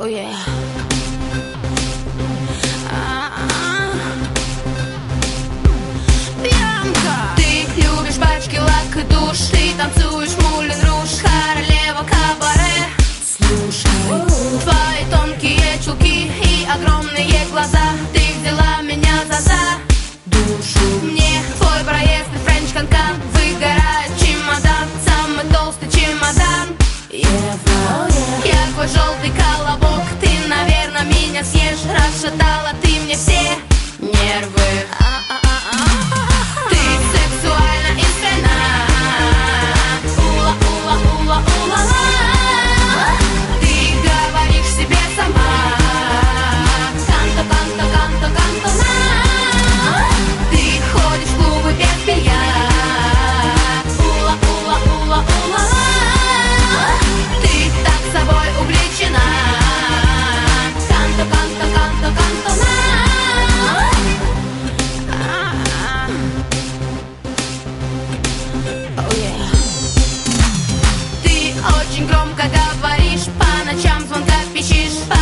Oh yeah. Бьянка. Ты любишь пачки, лак и душ, ты танцуешь Мулен Руж, королева кабаре. Слушай, твои тонкие чулки и огромные глаза, ты взяла меня за душу. Мне твой проезд и френч канкан, выгорает чемодан, самый толстый чемодан. Я твой желтый колобок, ты, наверное, меня съешь. Расшатала ты мне все нервы. Ты сексуальна и стройна. Ула-ула-ула-ула-ла. Ты говоришь себе сама. Канто-канто-канто-канто-на. Ты ходишь в клубы без белья. Ула-ула-ула-ула-ла. Ты так собой увлечена. Канто-канто-канто-канто-на. Oh yeah. Ты очень громко говоришь, по ночам в звонках пищишь.